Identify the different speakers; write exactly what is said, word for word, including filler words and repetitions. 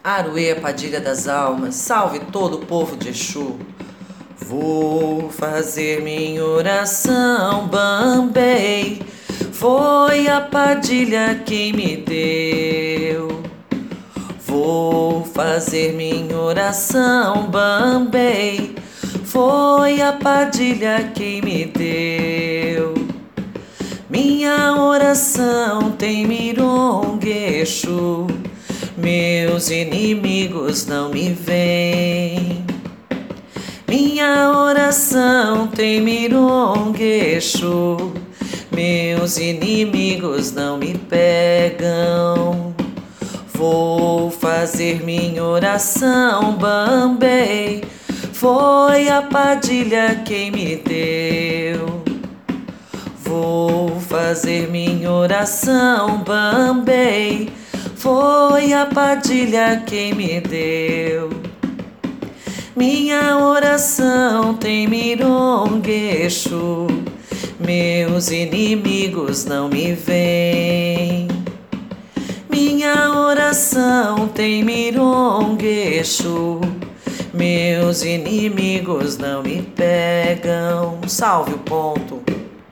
Speaker 1: Aroê, a padilha das almas, salve todo o povo de Exu. Vou fazer minha oração, Bambei, foi a padilha quem me deu. Vou fazer minha oração, Bambei, foi a padilha quem me deu. Minha oração tem mirongue, Exu, meus inimigos não me veem. Minha oração tem mirongue, Exu, meus inimigos não me pegam. Vou fazer minha oração, Bambei, foi a padilha quem me deu. Vou fazer minha oração, Bambei, foi a padilha quem me deu. Minha oração tem mirongue, Exu, meus inimigos não me veem. Minha oração tem mirongue, Exu, meus inimigos não me pegam. Salve o ponto.